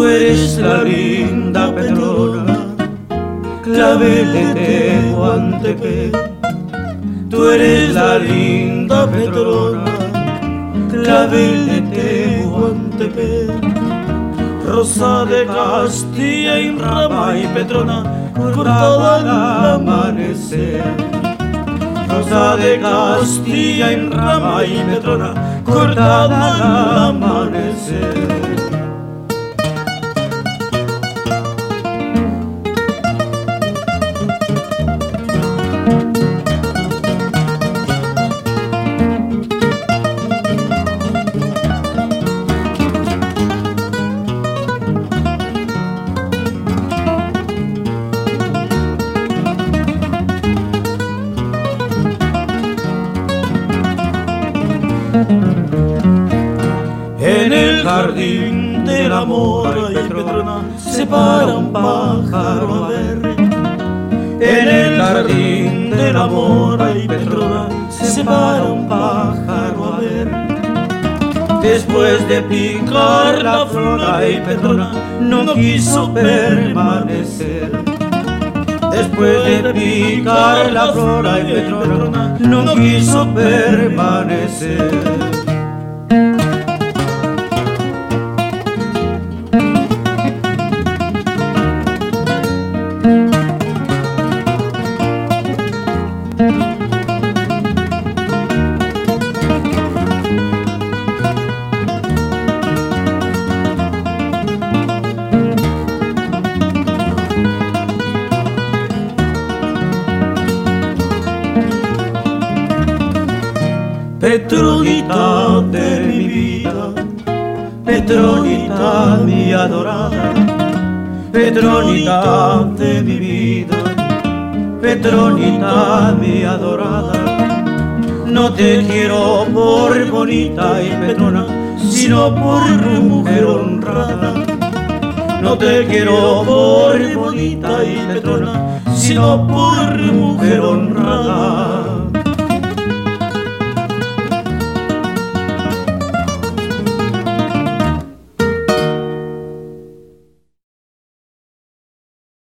eres la linda Petrona, clavel de Tehuantepec. Tú eres la linda Petrona, clavel de Tehuantepec. Rosa de Castilla y rama y Petrona, cortada al amanecer. Rosa de Castilla y rama y Petrona, cortada al amanecer. En el jardín del amor, ay Petrona, se para un pájaro a ver. En el jardín del amor, ay Petrona, se para un pájaro a ver. Después de picar la flor, ay Petrona, no quiso permanecer. Después de picar la flor, ay Petrona, no quiso permanecer. Petronita de mi vida, Petronita mi adorada, Petronita de mi vida, Petronita mi adorada. No te quiero por bonita y Petrona, sino por mujer honrada. No te quiero por bonita y Petrona, sino por mujer honrada.